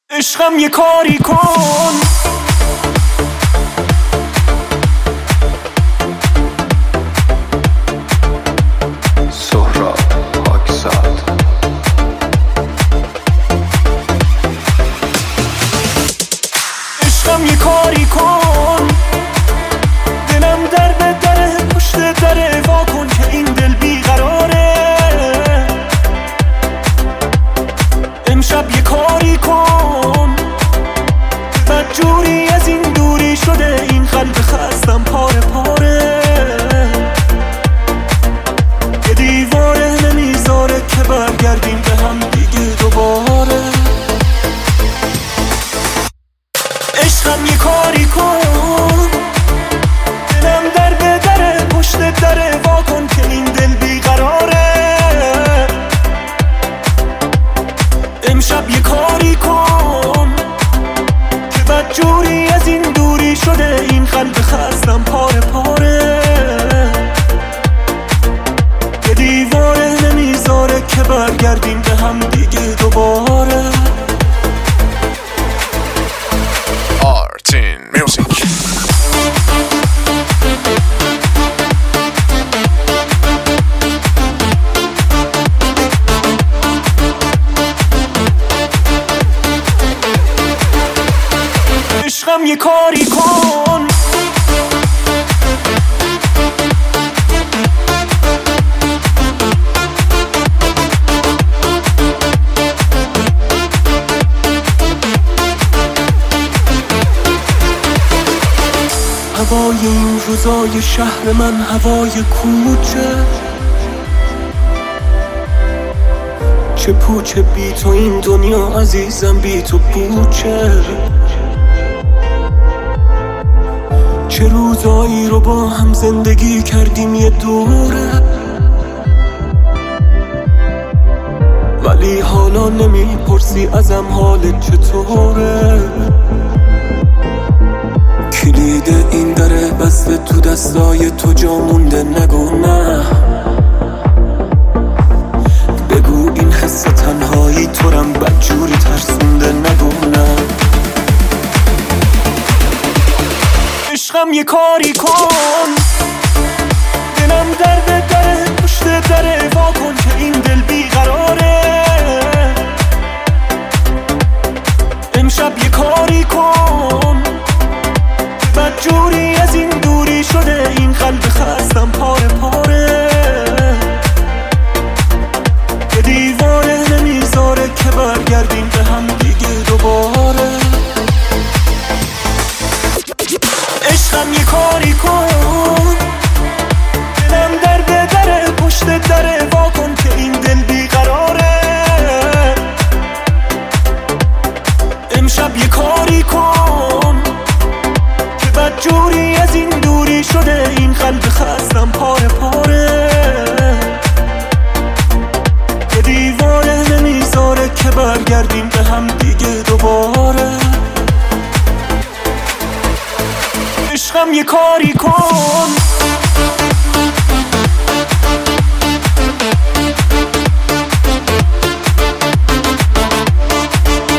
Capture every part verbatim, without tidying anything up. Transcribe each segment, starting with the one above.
عشقم یه کاری کن. سهراب پاکزاد. عشقم یه کاری کن، دلم در به دره پشت دره، وا کن که این دل بیقراره. امشب یه کاری کن، بدجوری از این دوری شده این قلب خستم پاره پاره. یه دیواره نمیذاره که برگردیم به هم دیگه دوباره. عشقم یه کاری کن، دلم در به دره پشت دره، وا کن که این دل بیقراره. امشب یه کاری کن که بدجوری از این دوری شده این قلب خستم پاره پاره. یه دیواره نمیذاره که برگردیم به هم دیگه دوباره. آرتین میوزیک. عشقم یه کاری کن، هوای این روزای شهر من هوای کوچه، چه پوچه بی تو این دنیا عزیزم، بی تو پوچه. چه روزایی رو با هم زندگی کردیم یه دوره، ولی حالا نمیپرسی ازم حالت چطوره. کلید این دره بسته تو دستای تو، جا مونده نگو نه. بگو این حس تنهایی تو رم بدجوری ترسونده، نگو نه. عشقم یه کاری کن، دلم در به دره پشت دره، وا کن که این دل بیقراره. امشب یه کاری کن، بدجوری از این دوری شده این قلب خستم پاره پاره. یه دیواره نمیذاره که برگردیم به هم دیگه دوباره. عشقم یه کاری کن، دلم در به دره پشت دره، وا کن که این دل بیقراره. امشب یه کاری کن که بدجوری از این دوری شده این قلب خستم پاره پاره. یه دیواره نمیذاره که برگردیم به هم دیگه دوباره. عشقم یه کاری کن.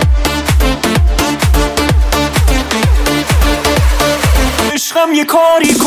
عشقم یه کاری